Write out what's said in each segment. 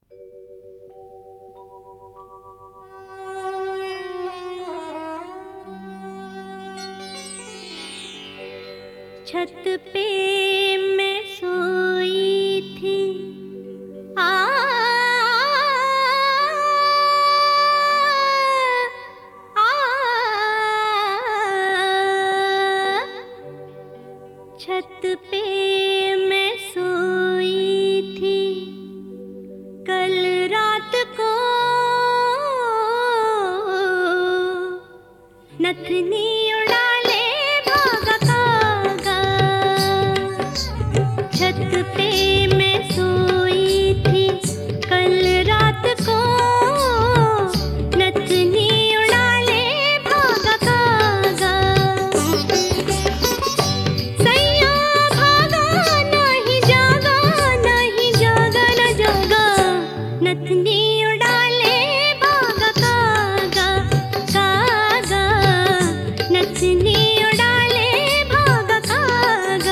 छत पे मैं सोई थी, आ आ छत पे मैं सोई थी कल रात को, नथनी उड़ा ले भागा कागा। छत पे मैं सोई थी कल रात को, नथनी उड़ा ले भागा कागा। सैया भागा नहीं जागा, नहीं जागा न जागा, नथनी उड़ा ले भागा कागा कागा, नथनी उड़ा ले भागा कागा।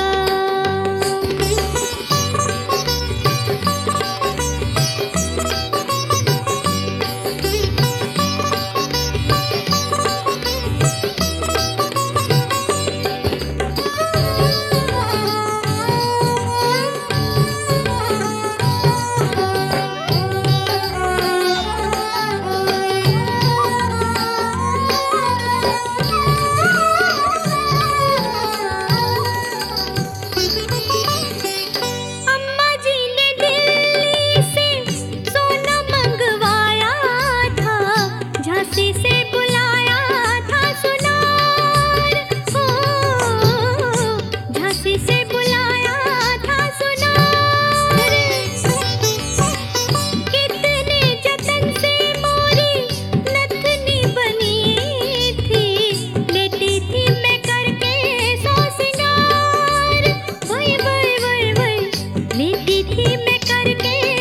अम्मा जी ने दिल्ली से सोना मंगवाया था, झांसी से बुलाया था सुनार हो, झांसी से बुलाया था सुनार। कितने जतन से मोरी नथनी बनी थी, लेटी थी मैं करके सौ सिंगार। वही वही वही वही, लेटी थी मैं करके